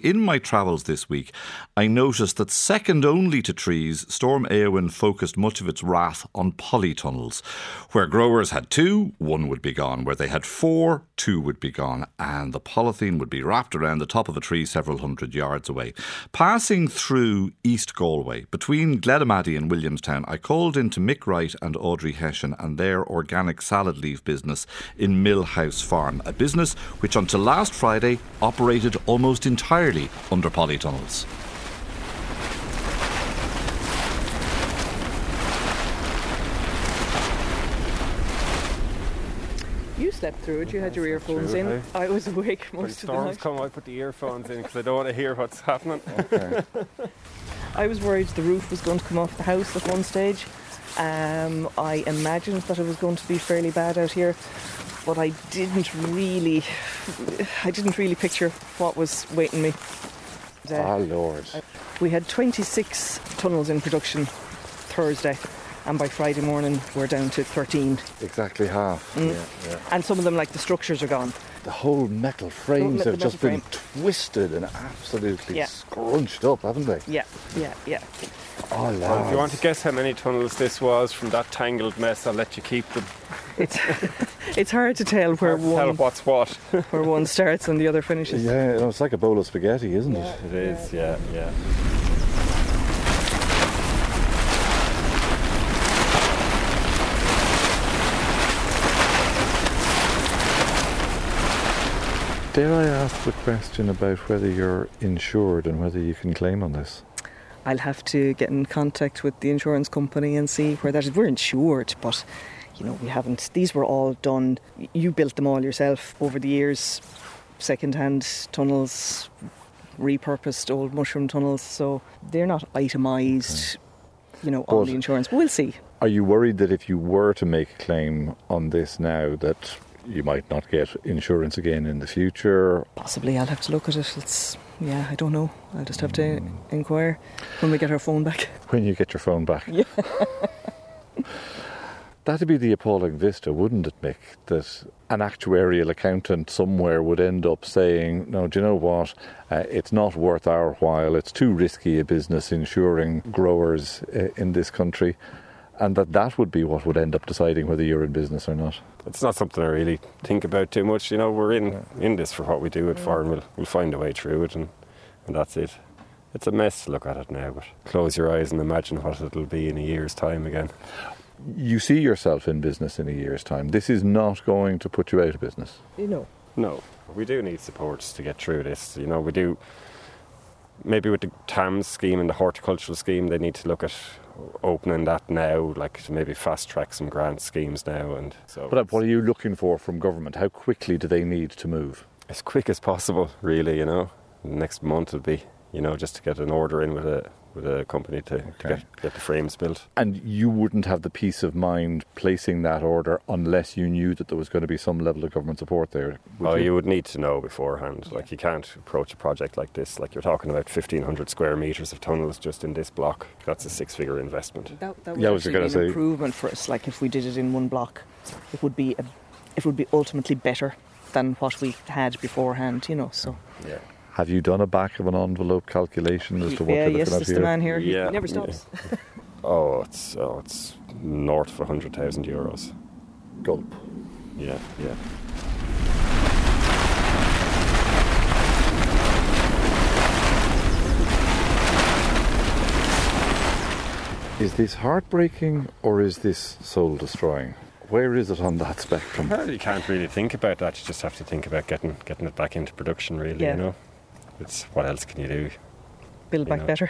in my travels this week, I noticed that second only to trees, Storm Éowyn focused much of its wrath on polytunnels. Where growers had 2, 1 would be gone. Where they had 4, 2 would be gone. And the polythene would be wrapped around the top of a tree several hundred yards away. Passing through East Galway, between Gledamaddy and Williamstown, I called into Mick Wright and Audrey Hession and their organic salad leaf business in Millhouse Farm, a business which until last Friday operated almost entirely under polytunnels. You slept through it, you had your earphones in. I was awake most of the night. When storms come, I put the earphones in because I don't want to hear what's happening. Okay. I was worried the roof was going to come off the house at one stage. I imagined that it was going to be fairly bad out here, but I didn't really picture what was waiting me. Lord. We had 26 tunnels in production Thursday, and by Friday morning we're down to 13. Exactly half. Yeah. And some of them, like the structures, are gone. The whole metal frames have just been twisted and absolutely scrunched up, haven't they? Yeah. Oh, Lord. Well, if you want to guess how many tunnels this was from that tangled mess, I'll let you keep them. It's hard to tell what's what. where one starts and the other finishes. Yeah, it's like a bowl of spaghetti, isn't it? It is, yeah. Dare I ask the question about whether you're insured and whether you can claim on this? I'll have to get in contact with the insurance company and see where that is. We're insured, but we haven't. These were all done. You built them all yourself over the years. Second-hand tunnels, repurposed old mushroom tunnels, so they're not itemised, on the insurance. But we'll see. Are you worried that if you were to make a claim on this now, that you might not get insurance again in the future? Possibly. I'll have to look at it. I don't know. I'll just have to inquire when we get our phone back. When you get your phone back? Yeah. That'd be the appalling vista, wouldn't it, Mick? That an actuarial accountant somewhere would end up saying, no, do you know what? It's not worth our while. It's too risky a business insuring growers in this country. And that would be what would end up deciding whether you're in business or not. It's not something I really think about too much. We're in this for what we do it for, and we'll find a way through it, and that's it. It's a mess to look at it now, but close your eyes and imagine what it'll be in a year's time again. You see yourself in business in a year's time. This is not going to put you out of business. No. We do need supports to get through this. We do. Maybe with the TAMS scheme and the horticultural scheme, they need to look at opening that now, like to maybe fast track some grant schemes now. And so. But what are you looking for from government? How quickly do they need to move? As quick as possible, really. Next month will be, just to get an order in with a company to get the frames built. And you wouldn't have the peace of mind placing that order unless you knew that there was going to be some level of government support there? You would need to know beforehand. Like, you can't approach a project like this. Like, you're talking about 1,500 square metres of tunnels just in this block. That's a 6-figure investment. That would actually be an improvement for us. Like, if we did it in one block, it would be ultimately better than what we had beforehand. So. Yeah. Have you done a back of an envelope calculation as to what you're looking at here? Yes, the man here. He never stops. It's north of 100,000 euros. Gulp. Yeah. Is this heartbreaking or is this soul destroying? Where is it on that spectrum? Well, you can't really think about that. You just have to think about getting it back into production, really. It's what else can you do? Build back better.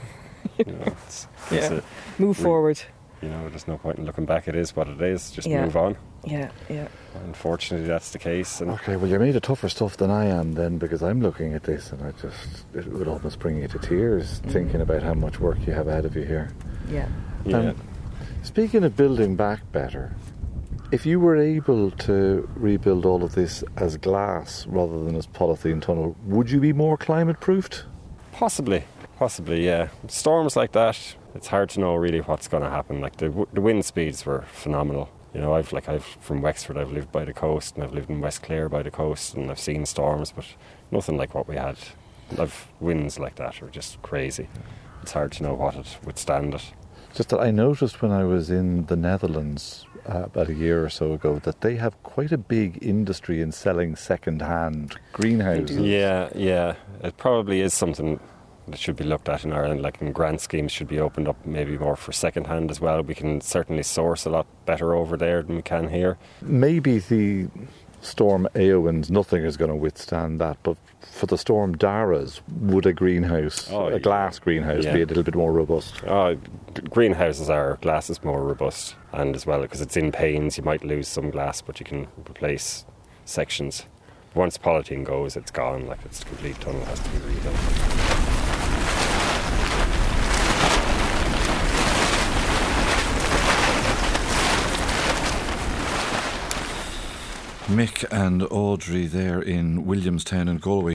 Move forward. There's no point in looking back. It is what it is. Just move on. Yeah. Unfortunately, that's the case. Okay, well, you're made of tougher stuff than I am then, because I'm looking at this and it would almost bring you to tears thinking about how much work you have ahead of you here. Yeah. Speaking of building back better, if you were able to rebuild all of this as glass rather than as polythene tunnel, would you be more climate-proofed? Possibly, yeah. Storms like that, it's hard to know really what's going to happen. Like the wind speeds were phenomenal. I've from Wexford, I've lived by the coast, and I've lived in West Clare by the coast, and I've seen storms, but nothing like what we had of winds like that are just crazy. It's hard to know what it would stand it. Just that I noticed when I was in the Netherlands about a year or so ago that they have quite a big industry in selling second-hand greenhouses. Yeah. It probably is something that should be looked at in Ireland, like in grant schemes should be opened up maybe more for second-hand as well. We can certainly source a lot better over there than we can here. Maybe the storm Éowyn's, nothing is going to withstand that, but for the storm Dara's, would a greenhouse, a glass greenhouse, be a little bit more robust? Greenhouses are, glass is more robust, and as well, because it's in panes, you might lose some glass, but you can replace sections. Once polythene goes, it's gone, like it's the complete tunnel has to be redone. Mick and Audrey there in Williamstown in Galway.